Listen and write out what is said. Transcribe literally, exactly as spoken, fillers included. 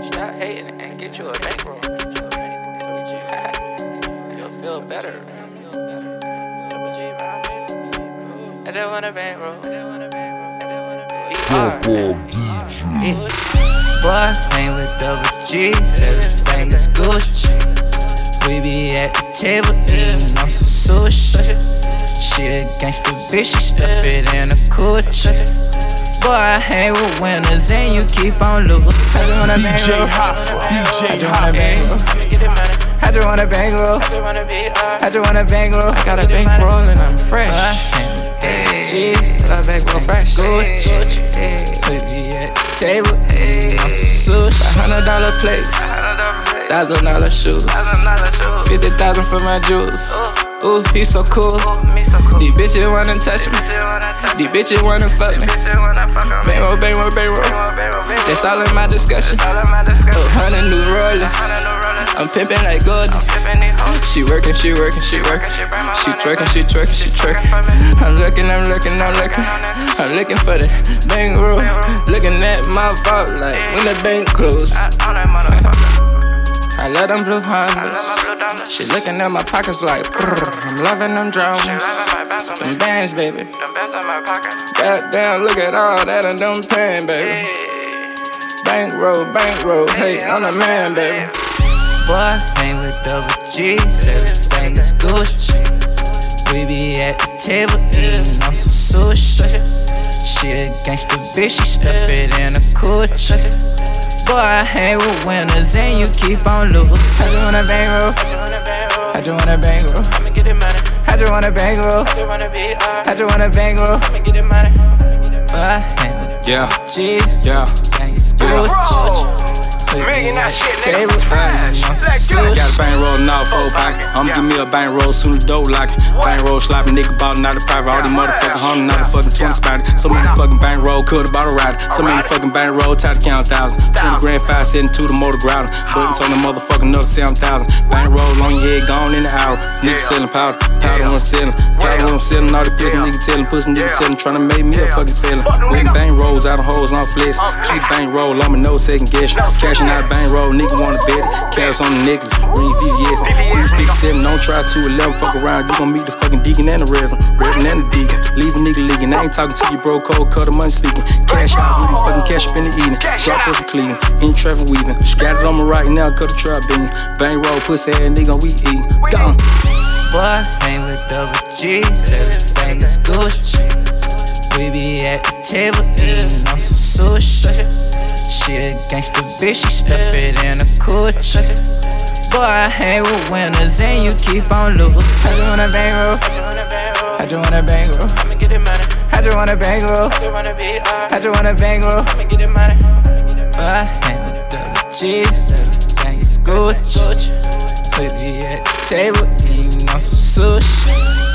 Stop hating and get you a bankroll. You'll feel better. I just want a bankroll. Boy, hang with double G's, everything is Gucci. We be at the table eating on some sushi. She a gangsta bitch, she stuff it in a coochie. Boy, I hang with winners and you keep on losing. I just want a bankroll. I just want a bankroll. I just want a bankroll. I just want a bankroll. I got a bankroll and I'm fresh. Jeez, I got a bankroll fresh. Gucci. We be at the table eating on some sushi. Hundred dollar plates, thousand dollar shoes, fifty thousand for my jewels. Ooh, he so cool. These bitches wanna touch me. These bitches wanna fuck me. Bankroll, bankroll, bankroll. That's all in my discussion. Oh, hundred new rollers. I'm pimpin' like Goldie. She workin', she workin', she workin'. She twerkin', she twerkin', she twerkin'. I'm looking, I'm looking, I'm looking. I'm looking for the bankroll. Looking at my vault like when the bank closed. I love them blue Hondas. She looking at my pockets like brrr. I'm loving them drones. Them bands, baby. Goddamn, look at all that and them paying, baby. Bankroll, bankroll, hey, I'm the man, baby. Boy, hang with double G's, everything is Gucci. We be at the table eating on some sushi. She a gangsta bitch, she stuff it in a coochie. Boy, I hang with winners and you keep on losing. I just want a bankroll. I just want a bankroll. I just want a bankroll. I just want a bankroll. Boy, I hang with yeah, G's, yeah, gangsta Gucci. Million that shit, nigga, Table, trash. Let's go. got a bankroll now, full pocket. I'ma give me a bankroll, soon as dope lock it. Bankroll sloppy, nigga ballin' out of private. All these motherfucking hundred, not a fucking twenty spotted. So many fucking bankroll, coulda bought a rider. So many fucking bankroll, tired to count thousand. Twenty grand, five sitting to the motor grouter. Buttons on the motherfucking another seven thousand. Bankroll on your head, gone in the hour. Nigga sellin' powder, powder on sellin', powder on sellin'. All the pussy nigga tellin', pussy nigga tellin', tryna make me a fucking feelin'. With bankrolls out of hoes on flex. Keep bankroll on me, no second guess. Cashing out bankroll. Nigga wanna bet it, cash on the necklace, ring V V S, three fifty-seven, don't try two eleven, fuck around, you gon' meet the fucking deacon and the reverend, reverend and the deacon, leave a nigga leaking, I ain't talking to you bro, cold, cut the money sleeping, cash out with me, fucking cash up in the evening, drop pussy Cleveland, ain't traffic weaving, got it on me right now, cut the trap bean, bankroll, pussy ass nigga, we eat, gone. Boy, hang with double G's, everything is Gucci. We be at the table eating on some sushi. She a gangsta bitch, she stuff it in a coochie. Boy, I hang with winners and you keep on losing. I just want a bankroll. I just want a bankroll. I just want a bankroll. I just want a bankroll. Boy, I hang with double G's, everything is Gucci. We be at the table eating on some sushi.